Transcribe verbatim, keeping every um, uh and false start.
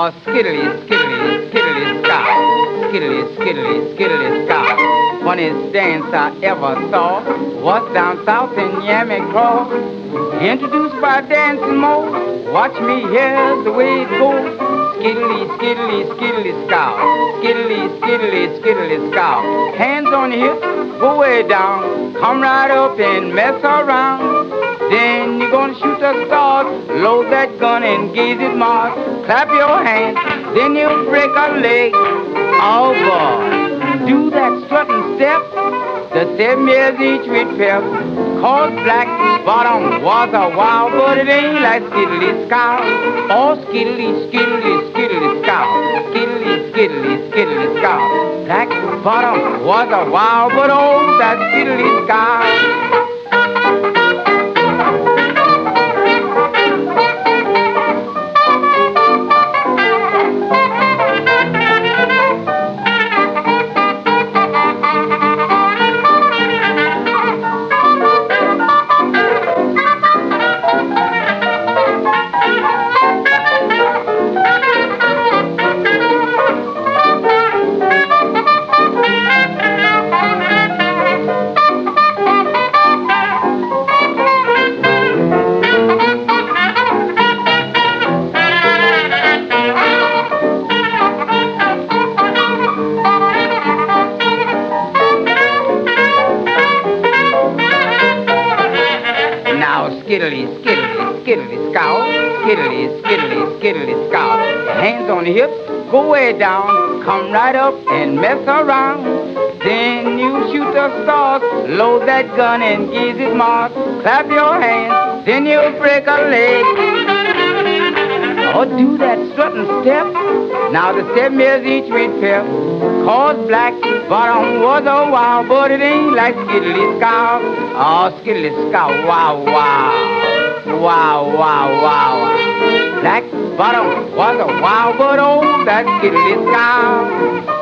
Oh, skiddly, skiddly, skiddly scout. Skiddly, skiddly, skiddly scout. Funniest dance I ever saw was down south in Yamacraw. Introduced by Dancing Mo. Watch me, here's the way it goes. Skiddly, skiddly, skiddly scout. Skiddly, skiddly, skiddly scout. Hands on your hips, go way down. Come right up and mess around. Then you're gonna shoot the stars. Load that gun and gaze it Mars. Clap your hands, then you break a leg. Oh boy, do that strutting step. The seven years each with pep. Cause black bottom was a wild, but it ain't like skiddly scout. Oh, skiddly, skiddly, skiddly scout. Skiddly, skiddly, skiddly scout. Black bottom was a wild, but oh, that skiddly scout. Skiddly, skiddly, skiddly scout. Skiddly, skiddly, skiddly scout. Hands on the hips, go way down. Come right up and mess around. Then you shoot the stars. Load that gun and gaze it Mars. Clap your hands, then you break a leg. Or do that strutting step. Now the seven years each with pep. Cause black bottom was a wow, but it ain't like skiddly scout. Oh, skiddly scout, wow, wow. Wow, wow, wow. Black bottom was a wow, but oh, that skiddly scout.